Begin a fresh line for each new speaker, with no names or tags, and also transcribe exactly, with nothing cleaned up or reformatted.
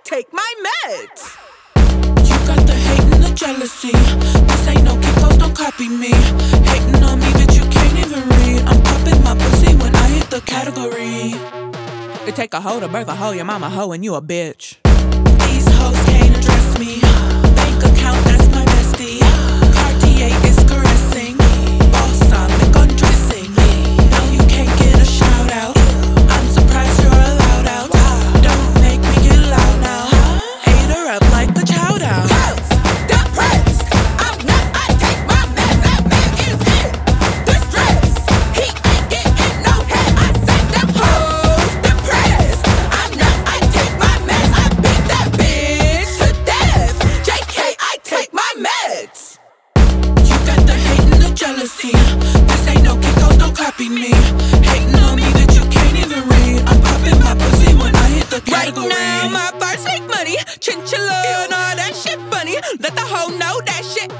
take my meds.
You got the hate and the jealousy. This ain't no Kikos, don't copy me. Hating on me, but you can't even read. I'm popping my pussy when I hit the category.
It take a hoe to birth a hoe, your mama hoe and you a bitch.
These hoes can't address me. Bank account, that's my bestie. Cartier is caressing. Balsamic undressing. No, you can't get a shout out. I'm surprised you're allowed out. Don't make me get loud now. Ate her up like a chow down.
House, depressed. I'm not, I take my meds. That man is in distress. He ain't getting no head. I said them hoes depressed. I'm not, I take my meds. I beat that bitch to death. J K, I take my meds.
You got the hate and the jealousy. This ain't no Kikos, don't copy me. Hating on me that you can't even read. I'm popping my pussy when I hit the
Right
category.
now, my first make money. Chinchilla and all that shit bunny. Let the hoe know that shit